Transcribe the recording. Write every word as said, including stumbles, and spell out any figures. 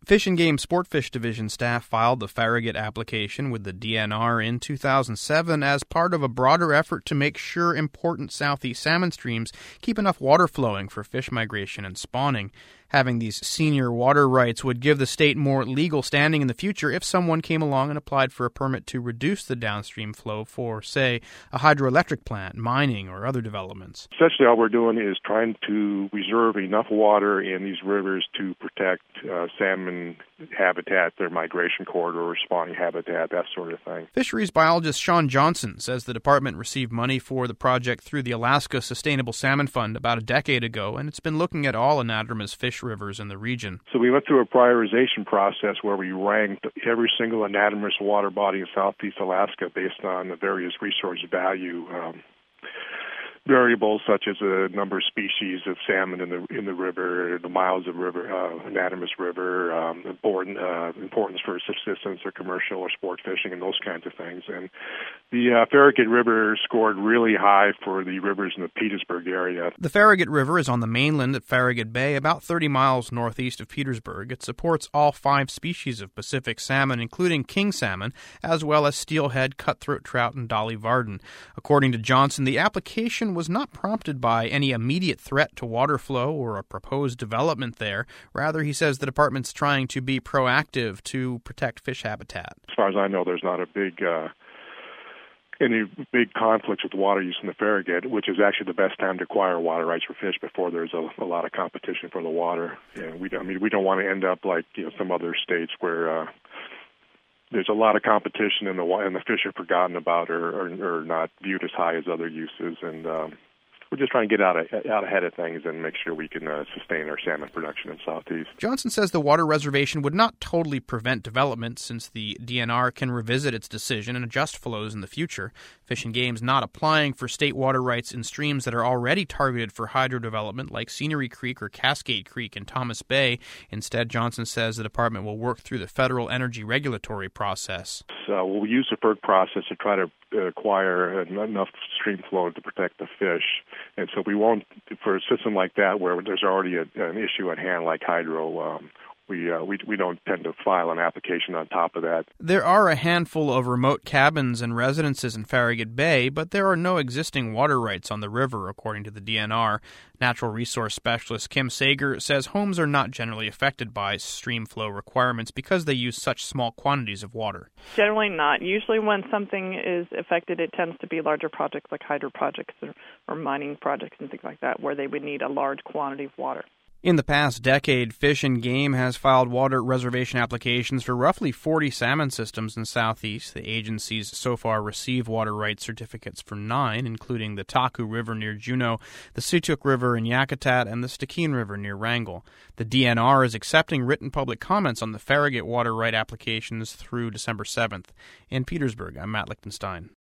Fish and Game Sportfish Division staff filed the Farragut application with the D N R in two thousand seven as part of a broader effort to make sure important southeast salmon streams keep enough water flowing for fish migration and spawning. Having these senior water rights would give the state more legal standing in the future if someone came along and applied for a permit to reduce the downstream flow for, say, a hydroelectric plant, mining, or other developments. Essentially, all we're doing is trying to reserve enough water in these rivers to protect uh, salmon habitat, their migration corridors, spawning habitat, that sort of thing. Fisheries biologist Sean Johnson says the department received money for the project through the Alaska Sustainable Salmon Fund about a decade ago, and it's been looking at all anadromous fish rivers in the region. So we went through a prioritization process where we ranked every single anadromous water body in southeast Alaska based on the various resource value um, variables, such as the number of species of salmon in the in the river, the miles of river, uh, anadromous river, um, important uh, importance for subsistence or commercial or sport fishing, and those kinds of things. And the uh, Farragut River scored really high for the rivers in the Petersburg area. The Farragut River is on the mainland at Farragut Bay, about thirty miles northeast of Petersburg. It supports all five species of Pacific salmon, including king salmon, as well as steelhead, cutthroat trout, and dolly varden. According to Johnson, the application was not prompted by any immediate threat to water flow or a proposed development there. Rather, he says the department's trying to be proactive to protect fish habitat. As far as I know, there's not a big uh, any big conflicts with water use in the Farragut, which is actually the best time to acquire water rights for fish before there's a, a lot of competition for the water. And we, I mean, we don't want to end up like you know some other states where uh, there's a lot of competition and the and the fish are forgotten about or, or, or not viewed as high as other uses. And um, we're just trying to get out of, out ahead of things and make sure we can uh, sustain our salmon production in Southeast. Johnson says the water reservation would not totally prevent development since the D N R can revisit its decision and adjust flows in the future. Fish and Game's not applying for state water rights in streams that are already targeted for hydro development like Scenery Creek or Cascade Creek in Thomas Bay. Instead, Johnson says the department will work through the federal energy regulatory process. So we'll use the F E R C process to try to acquire enough stream flow to protect the fish. And so we won't, for a system like that where there's already a, an issue at hand like hydro, um, we, uh, we we don't tend to file an application on top of that. There are a handful of remote cabins and residences in Farragut Bay, but there are no existing water rights on the river, according to the D N R. Natural resource specialist Kim Sager says homes are not generally affected by stream flow requirements because they use such small quantities of water. Generally not. Usually when something is affected, it tends to be larger projects like hydro projects or, or mining projects and things like that, where they would need a large quantity of water. In the past decade, Fish and Game has filed water reservation applications for roughly forty salmon systems in Southeast. The agencies so far received water rights certificates for nine, including the Taku River near Juneau, the Situk River in Yakutat, and the Stikine River near Wrangell. The D N R is accepting written public comments on the Farragut water right applications through December seventh. In Petersburg, I'm Matt Lichtenstein.